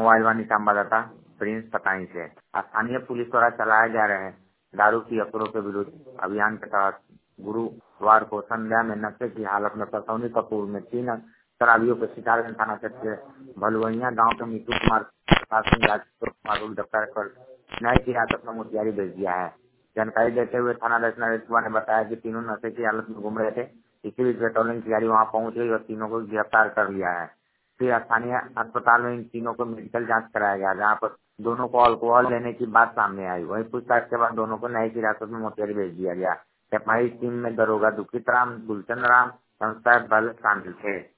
Mobile वाणी संवाददाता Prince पताई से। स्थानीय पुलिस द्वारा चलाए जा रहे दारू की अफरों के विरुद्ध अभियान के तहत गुरुवार को संध्या में नशे की हालत में परसौनी कपूर में 3 शराबियों को सितारगंज थाना क्षेत्र के भलुवैया गांव के मीतू कुमार प्रकाश सिंह कुमार को गिरफ्तार कर न्यायिक हिरासत में मोतिहारी भेज दिया है। जानकारी देते हुए थाना नरेश कुमार ने बताया कि तीनों नशे की हालत में घूम रहे थे। इसी बीच पेट्रोलिंग की गाड़ी वहां पहुंच गई और तीनों को गिरफ्तार कर लिया है। फिर स्थानीय अस्पताल में इन तीनों को मेडिकल जांच कराया गया, जहां पर दोनों को अल्कोहल लेने की बात सामने आई। वहीं पूछताछ के बाद दोनों को न्यायिक हिरासत में मोतिहारी भेज दिया गया। एफआईआर टीम में दरोगा दुखित राम, गुलचंद राम, संस्था शामिल थे।